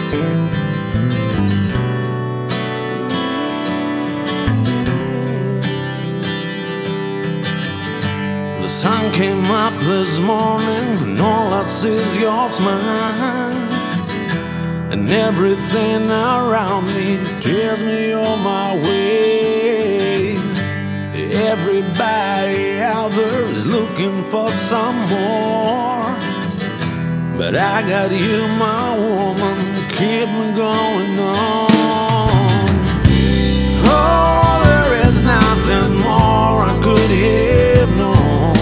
The sun came up this morning and all I see is your smile, and everything around me tells me you're my way. Everybody out there is looking for some more, but I got you, my woman, keep me going on. Oh, there is nothing more I could have known.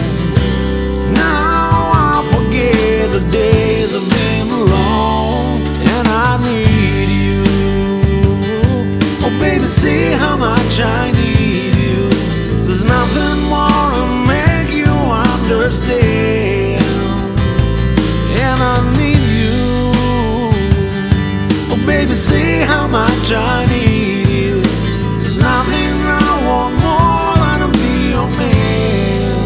Now I forget the days of being alone, and I need you. Oh baby, see how much I need you. There's nothing more to make you understand, and I need you. Oh baby, see how much I need you. There's nothing I want more than to be your man.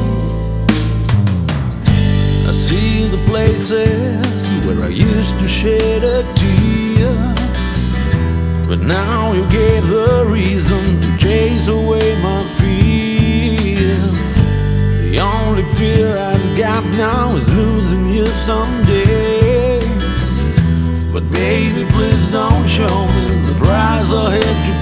I see the places where I used to shed a tear, but now you gave the reason to chase away my fear. The only fear I've got now is losing you someday. But baby, please don't show me the price I had to